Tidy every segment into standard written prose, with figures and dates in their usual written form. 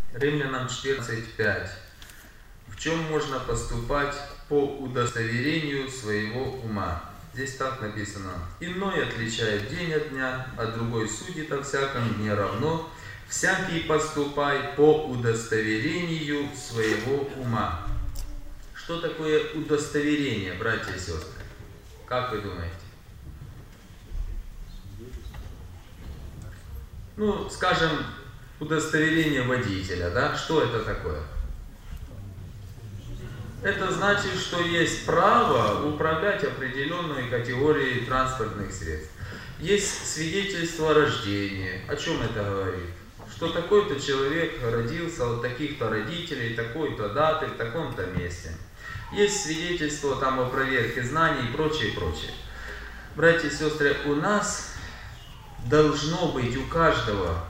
Римлянам 14:5. В чем можно поступать по удостоверению своего ума? Здесь так написано. Иной отличает день от дня, а другой судит о всяком дне равно. Всякий поступай по удостоверению своего ума. Что такое удостоверение, братья и сестры? Как вы думаете? Ну, скажем, удостоверение водителя, да? Что это такое? Это значит, что есть право управлять определенной категорией транспортных средств. Есть свидетельство о рождении. О чем это говорит? Что такой-то человек родился от таких-то родителей, такой-то даты, в таком-то месте. Есть свидетельство там о проверке знаний и прочее, прочее. Братья и сестры, у нас должно быть у каждого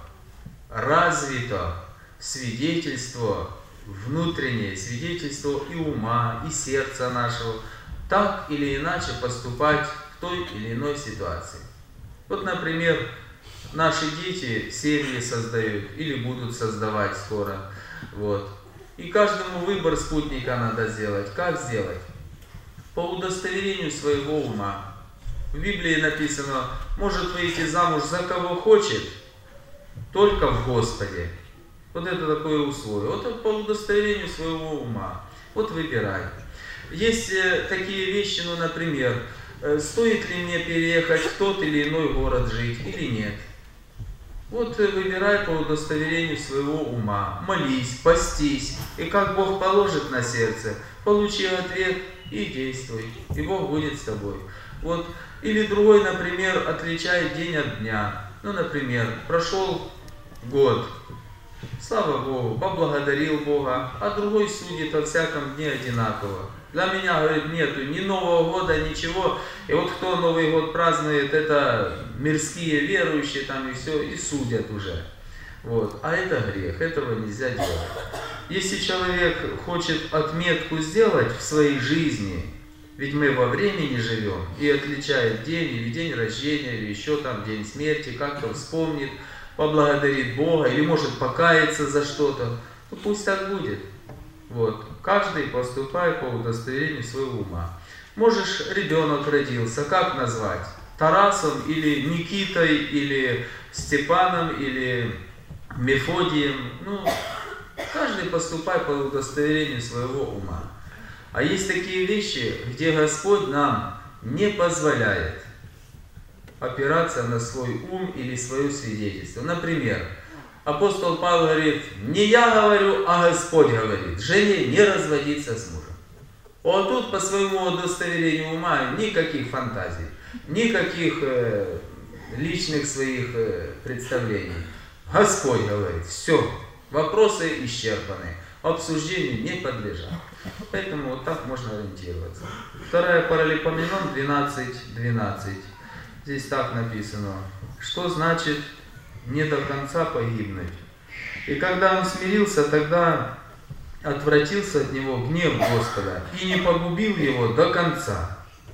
развито свидетельство, внутреннее свидетельство и ума, и сердца нашего, так или иначе поступать в той или иной ситуации. Вот, например, наши дети семьи создают или будут создавать скоро. Вот. И каждому выбор спутника надо сделать. Как сделать? По удостоверению своего ума. В Библии написано, может выйти замуж за кого хочет, только в Господе. Вот это такое условие. Вот по удостоверению своего ума. Вот выбирай. Есть такие вещи, ну, например, стоит ли мне переехать в тот или иной город жить или нет. Вот выбирай по удостоверению своего ума. Молись, постись. И как Бог положит на сердце, получи ответ и действуй. И Бог будет с тобой. Вот. Или другой, например, отличает день от дня. Ну, например, прошел год. Слава Богу, поблагодарил Бога, а другой судит о всяком дне одинаково. Для меня, говорит, нету ни Нового года, ничего. И вот кто Новый год празднует, это мирские верующие там и все, и судят уже. Вот. А это грех, этого нельзя делать. Если человек хочет отметку сделать в своей жизни, ведь мы во времени живем, и отличает день, или день рождения, или еще там день смерти, как-то вспомнит, поблагодарит Бога, или может покаяться за что-то, то пусть так будет. Вот. Каждый поступает по удостоверению своего ума. Можешь, ребенок родился, как назвать? Тарасом, или Никитой, или Степаном, или Мефодием. Ну, каждый поступает по удостоверению своего ума. А есть такие вещи, где Господь нам не позволяет опираться на свой ум или свое свидетельство. Например, апостол Павел говорит, не я говорю, а Господь говорит, жене не разводиться с мужем. А тут по своему удостоверению ума никаких фантазий, никаких личных своих представлений. Господь говорит, все, вопросы исчерпаны, обсуждению не подлежат. Поэтому вот так можно ориентироваться. 2 Паралипоменон 12:12. Здесь так написано, что значит не до конца погибнуть. И когда он смирился, тогда отвратился от него гнев Господа и не погубил его до конца.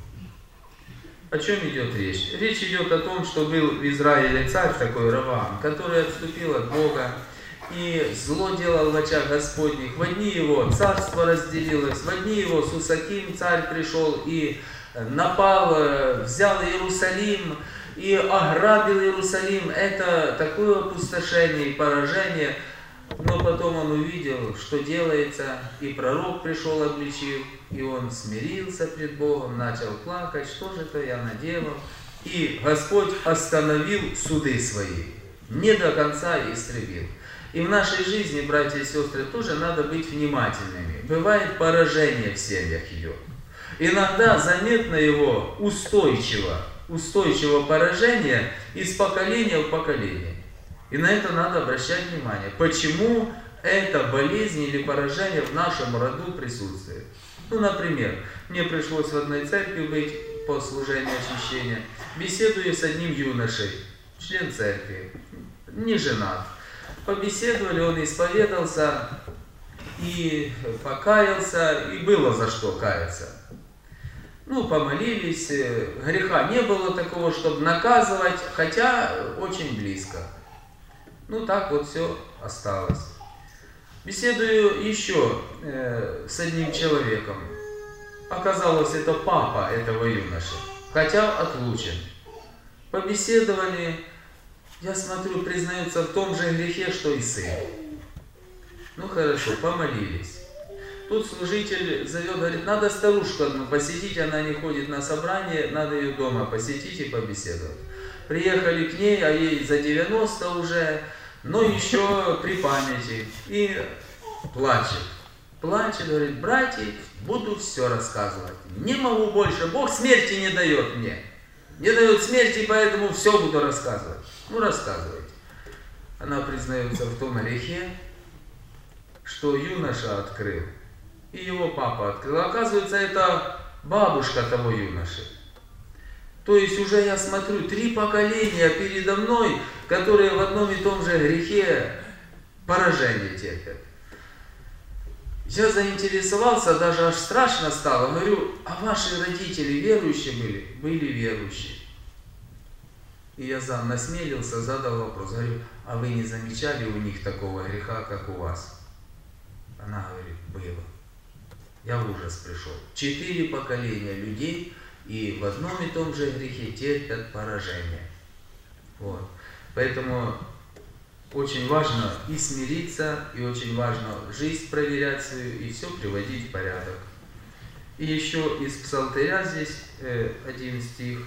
О чем идет речь? Речь идет о том, что был в Израиле царь такой Ровоам, который отступил от Бога и зло делал в очах Господних. В одни его царство разделилось, в одни его Сусаким царь пришел и напал, взял Иерусалим и ограбил Иерусалим. Это такое опустошение и поражение. Но потом он увидел, что делается, и пророк пришел, обличил, и он смирился пред Богом, начал плакать, что же это я наделал. И Господь остановил суды свои, не до конца истребил. И в нашей жизни, братья и сестры, тоже надо быть внимательными. Бывает поражение в семьях идет. Иногда заметно его устойчиво поражение из поколения в поколение. И на это надо обращать внимание. Почему эта болезнь или поражение в нашем роду присутствует? Ну, например, мне пришлось в одной церкви быть по служению очищения. Беседую с одним юношей, член церкви, не женат. Побеседовали, он исповедался и покаялся, и было за что каяться. Ну, помолились, греха не было такого, чтобы наказывать, хотя очень близко. Ну, так вот все осталось. Беседую еще с одним человеком. Оказалось, это папа этого юноши, хотя отлучен. Побеседовали, я смотрю, признается в том же грехе, что и сын. Ну хорошо, помолились. Тут служитель зовет, говорит, надо старушку одну посетить, она не ходит на собрание, надо ее дома посетить и побеседовать. Приехали к ней, а ей за 90 уже, но еще при памяти. И плачет. Плачет, говорит, братья, буду все рассказывать. Не могу больше, Бог смерти не дает мне. Не дает смерти, поэтому все буду рассказывать. Ну, рассказывайте. Она признается в том грехе, что юноша открыл, и его папа открыл. Оказывается, это бабушка того юноши. То есть уже я смотрю, 3 поколения передо мной, которые в одном и том же грехе поражение терпят. Я заинтересовался, даже аж страшно стало. Говорю, а ваши родители верующие были? Были верующие. И я насмелился, задал вопрос. Говорю, а вы не замечали у них такого греха, как у вас? Она говорит, было. Я в ужас пришел. 4 поколения людей, и в одном и том же грехе терпят поражение. Вот. Поэтому очень важно и смириться, и очень важно жизнь проверять свою, и все приводить в порядок. И еще из Псалтыря здесь один стих.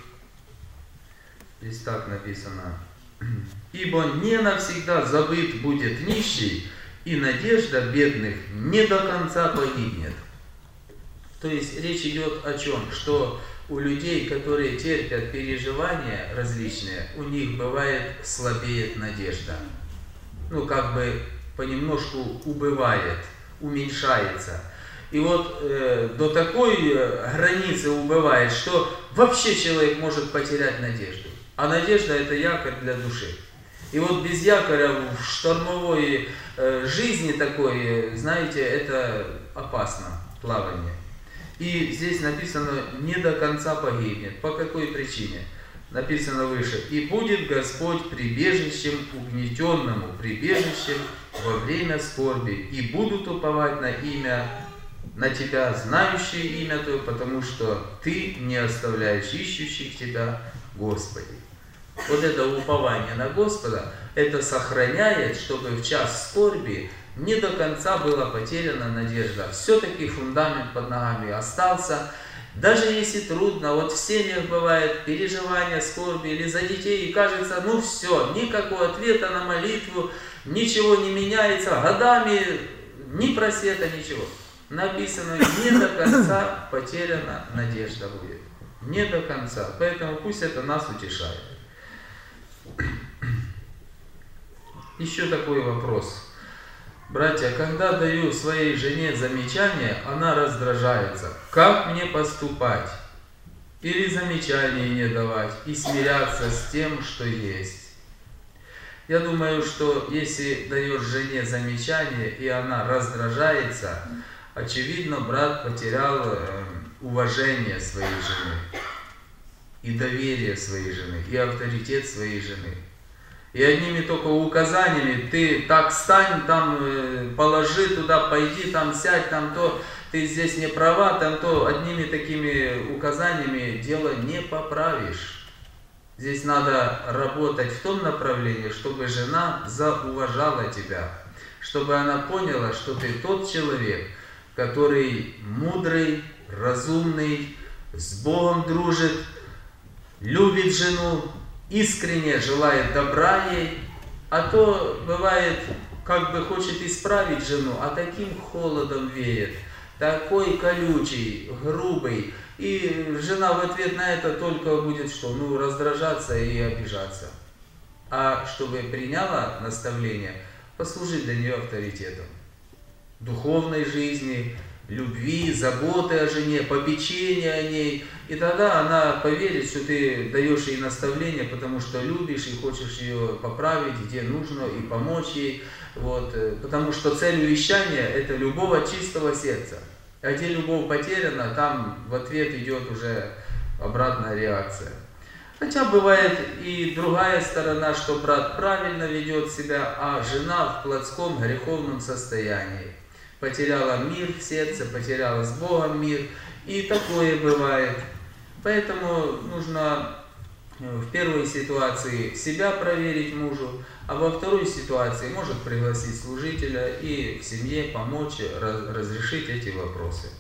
Здесь так написано. «Ибо не навсегда забыт будет нищий, и надежда бедных не до конца погибнет». То есть речь идет о чем? Что у людей, которые терпят переживания различные, у них бывает слабеет надежда. Ну, как бы понемножку убывает, уменьшается. И вот до такой границы убывает, что вообще человек может потерять надежду. А надежда – это якорь для души. И вот без якоря в штормовой жизни такой, знаете, это опасно, плавание. И здесь написано, не до конца погибнет. По какой причине? Написано выше. «И будет Господь прибежищем угнетенному, прибежищем во время скорби, и будут уповать на имя, на Тебя, знающие имя Твое, потому что Ты не оставляешь ищущих Тебя, Господи». Вот это упование на Господа, это сохраняет, чтобы в час скорби не до конца была потеряна надежда. Все-таки фундамент под ногами остался. Даже если трудно, вот в семьях бывает переживания, скорби или за детей, и кажется, ну все, никакого ответа на молитву, ничего не меняется, годами ни просвета, ничего. Написано, не до конца потеряна надежда будет. Не до конца. Поэтому пусть это нас утешает. Еще такой вопрос. Братья, когда даю своей жене замечание, она раздражается. Как мне поступать? Или замечания не давать и смиряться с тем, что есть? Я думаю, что если даешь жене замечание, и она раздражается, очевидно, брат потерял уважение своей жены, и доверие своей жены, и авторитет своей жены. И одними только указаниями, ты так стань, там положи туда, пойди, там сядь, там то, ты здесь не права, там то, одними такими указаниями дело не поправишь. Здесь надо работать в том направлении, чтобы жена зауважала тебя, чтобы она поняла, что ты тот человек, который мудрый, разумный, с Богом дружит, любит жену, искренне желает добра ей, а то бывает, как бы хочет исправить жену, а таким холодом веет, такой колючий, грубый, и жена в ответ на это только будет что? Ну, раздражаться и обижаться. А чтобы приняла наставление, послужить для нее авторитетом духовной жизни, любви, заботы о жене, попечения о ней. И тогда она поверит, что ты даешь ей наставление, потому что любишь и хочешь ее поправить, где нужно, и помочь ей. Вот. Потому что цель увещания – это любовь от чистого сердца. А где любовь потеряна, там в ответ идет уже обратная реакция. Хотя бывает и другая сторона, что брат правильно ведет себя, а жена в плотском греховном состоянии. Потеряла мир в сердце, потеряла с Богом мир. И такое бывает. Поэтому нужно в первой ситуации себя проверить мужу, а во второй ситуации может пригласить служителя и в семье помочь разрешить эти вопросы.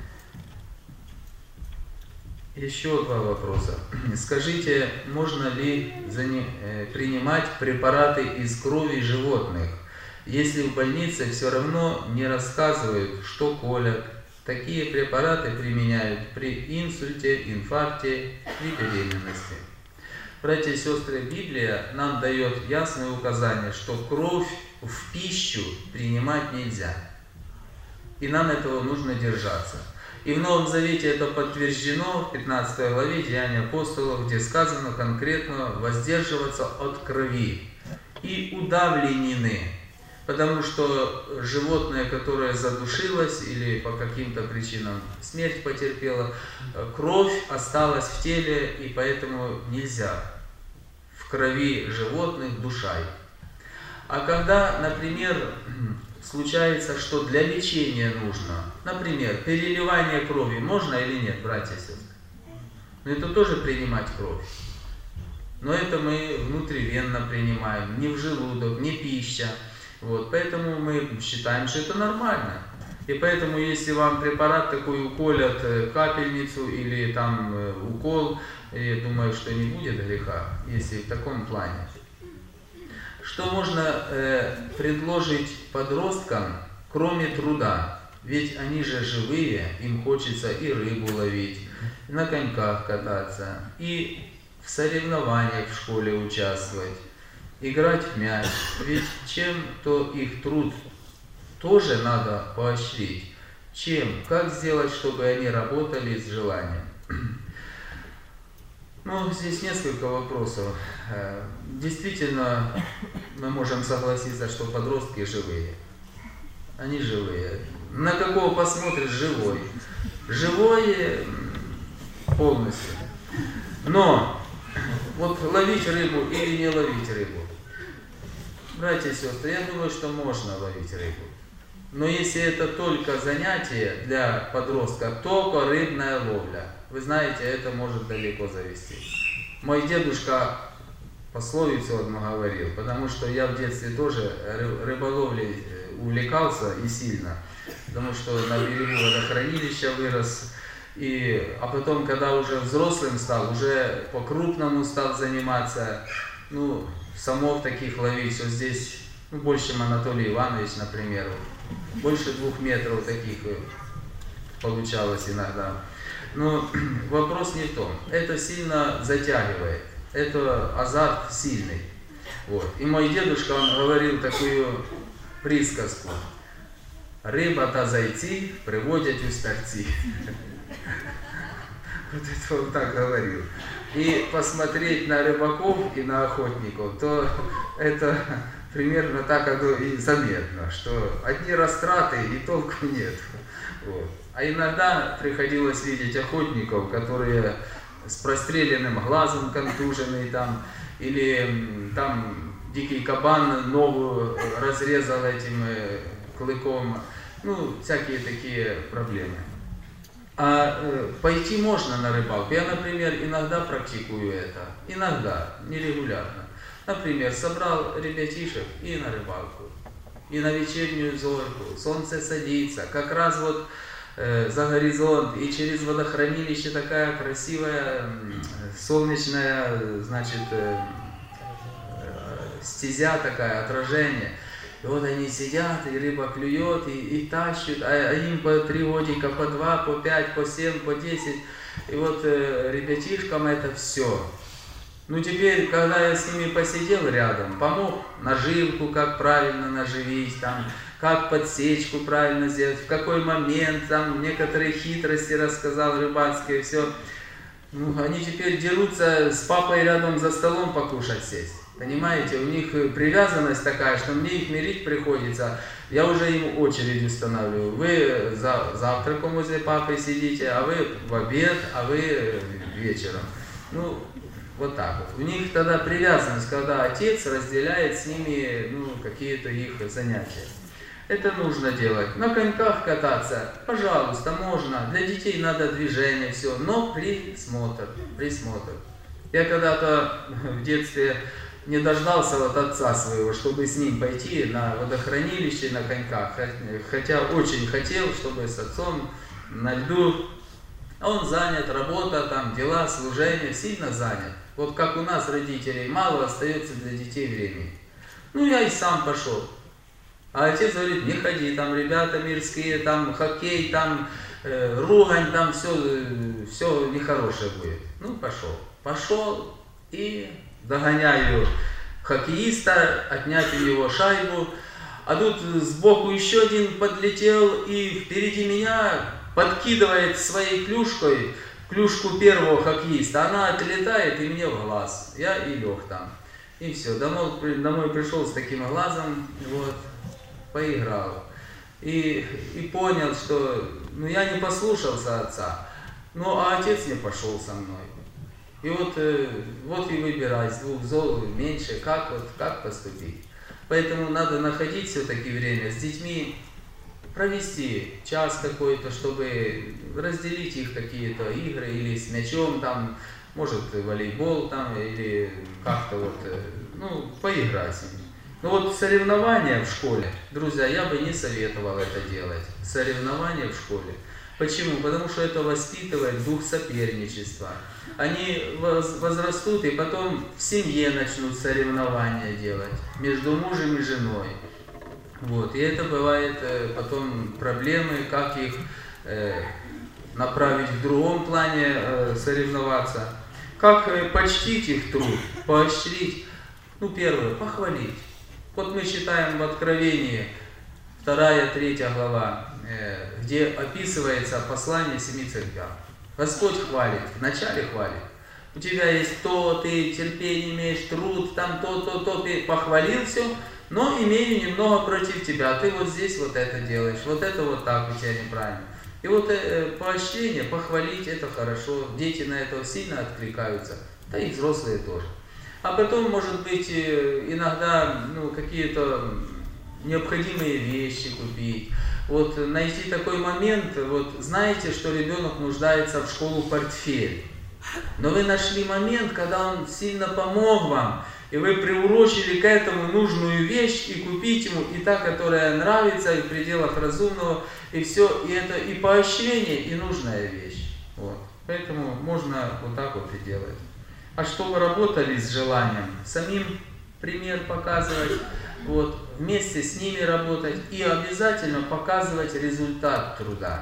Еще два вопроса. Скажите, можно ли принимать препараты из крови животных, если в больнице все равно не рассказывают, что колят? Такие препараты применяют при инсульте, инфаркте, при беременности. Братья и сестры, Библия нам дает ясное указание, что кровь в пищу принимать нельзя. И нам этого нужно держаться. И в Новом Завете это подтверждено в 15 главе Деяний апостолов, где сказано конкретно воздерживаться от крови и удавленины. Потому что животное, которое задушилось или по каким-то причинам смерть потерпело, кровь осталась в теле, и поэтому нельзя в крови животных душать. А когда, например, случается, что для лечения нужно, например, переливание крови, можно или нет, братья и сестры? Но это тоже принимать кровь. Но это мы внутривенно принимаем, не в желудок, не пища. Вот, поэтому мы считаем, что это нормально. И поэтому, если вам препарат такой уколят, капельницу или там укол, я думаю, что не будет греха, если в таком плане. Что можно предложить подросткам, кроме труда? Ведь они же живые, им хочется и рыбу ловить, и на коньках кататься, и в соревнованиях в школе участвовать, играть в мяч. Ведь чем-то их труд тоже надо поощрить. Чем? Как сделать, чтобы они работали с желанием? Ну, здесь несколько вопросов. Действительно, мы можем согласиться, что подростки живые. Они живые. На какого посмотришь, живой. Живой полностью. Но вот ловить рыбу или не ловить рыбу? Братья и сестры, я думаю, что можно ловить рыбу. Но если это только занятие для подростка, только рыбная ловля, вы знаете, это может далеко завести. Мой дедушка пословицу одну говорил, потому что я в детстве тоже рыболовлей увлекался и сильно, потому что на берегу водохранилища вырос, а потом, когда уже взрослым стал, уже по-крупному стал заниматься, самов таких ловить, что здесь, больше, чем Анатолий Иванович, например, больше 2 метров таких получалось иногда. Но вопрос не в том. Это сильно затягивает. Это азарт сильный. Вот. И мой дедушка, он говорил такую присказку. Рыба-то зайти приводят у старці. Вот это он так говорил. И посмотреть на рыбаков и на охотников, то это примерно так оно и заметно, что одни растраты и толку нет. Вот. А иногда приходилось видеть охотников, которые с простреленным глазом контуженный там, или там дикий кабан ногу разрезал этим клыком, всякие такие проблемы. А пойти можно на рыбалку. Я, например, иногда практикую это, иногда, нерегулярно. Например, собрал ребятишек и на рыбалку, и на вечернюю зорьку, солнце садится, как раз вот за горизонт, и через водохранилище такая красивая солнечная, значит, стезя такая, отражение. И вот они сидят, и рыба клюет, и тащат, а им по 3 годика, по 2, по 5, по 7, по 10. И вот ребятишкам это все. Теперь, когда я с ними посидел рядом, помог наживку, как правильно наживить, там, как подсечку правильно сделать, в какой момент, там, некоторые хитрости рассказал рыбацкие, все. Они теперь дерутся с папой рядом за столом покушать сесть. Понимаете, у них привязанность такая, что мне их мирить приходится. Я уже им очередь устанавливаю. Вы за завтраком возле папы сидите, а вы в обед, а вы вечером. Вот так вот. У них тогда привязанность, когда отец разделяет с ними какие-то их занятия. Это нужно делать. На коньках кататься, пожалуйста, можно. Для детей надо движение, все, но присмотр. Я когда-то в детстве не дождался от отца своего, чтобы с ним пойти на водохранилище на коньках. Хотя очень хотел, чтобы с отцом на льду. А он занят, работа, там, дела, служение, сильно занят. Вот как у нас, родителей, мало остается для детей времени. Я и сам пошел. А отец говорит, не ходи, там ребята мирские, там хоккей, там ругань, там все нехорошее будет. Пошел и догоняю хоккеиста, отнять у него шайбу. А тут сбоку еще один подлетел и впереди меня подкидывает своей клюшкой клюшку первого хоккеиста. Она отлетает и мне в глаз. Я и лег там. И все, домой пришел с таким глазом, вот, поиграл. И понял, что я не послушался отца, а отец не пошел со мной. И вот и выбирай, с двух зол меньше, как поступить. Поэтому надо находить все-таки время с детьми, провести час какой-то, чтобы разделить их какие-то игры, или с мячом, там, может, волейбол, там, или как-то поиграть с ними. Соревнования в школе, друзья, я бы не советовал это делать. Соревнования в школе. Почему? Потому что это воспитывает дух соперничества. Они возрастут и потом в семье начнут соревнования делать между мужем и женой. И это бывает потом проблемы, как их направить в другом плане соревноваться. Как почтить их труд, поощрить. Первое, похвалить. Мы читаем в Откровении, 2-3 глава, где описывается послание 7 церквям. Господь хвалит, вначале хвалит. У тебя есть то, ты терпение имеешь, труд, там то, ты похвалил все, но имею немного против тебя. Ты здесь это делаешь, это так у тебя неправильно. И поощрение, похвалить, это хорошо. Дети на это сильно откликаются, да и взрослые тоже. А потом, может быть, иногда какие-то необходимые вещи купить. Найти такой момент, знаете, что ребенок нуждается в школу портфель. Но вы нашли момент, когда он сильно помог вам, и вы приурочили к этому нужную вещь, и купить ему и та, которая нравится, и в пределах разумного, и все, и это и поощрение, и нужная вещь. Поэтому можно так и делать. А чтобы работали с желанием, самим пример показывать, вместе с ними работать и обязательно показывать результат труда.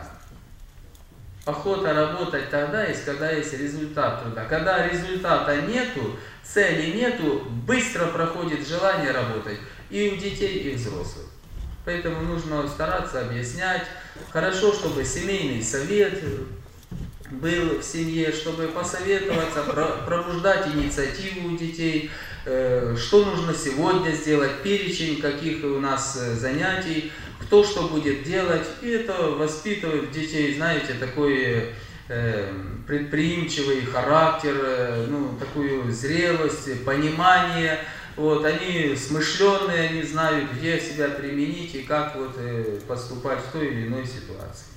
Охота работать тогда есть, когда есть результат труда. Когда результата нету, цели нету, быстро проходит желание работать и у детей, и у взрослых. Поэтому нужно стараться объяснять. Хорошо, чтобы семейный совет был в семье, чтобы посоветоваться, пробуждать инициативу у детей, что нужно сегодня сделать, перечень каких у нас занятий, кто что будет делать. И это воспитывает детей, знаете, такой предприимчивый характер, такую зрелость, понимание. Они смышленые, они знают, где себя применить и как поступать в той или иной ситуации.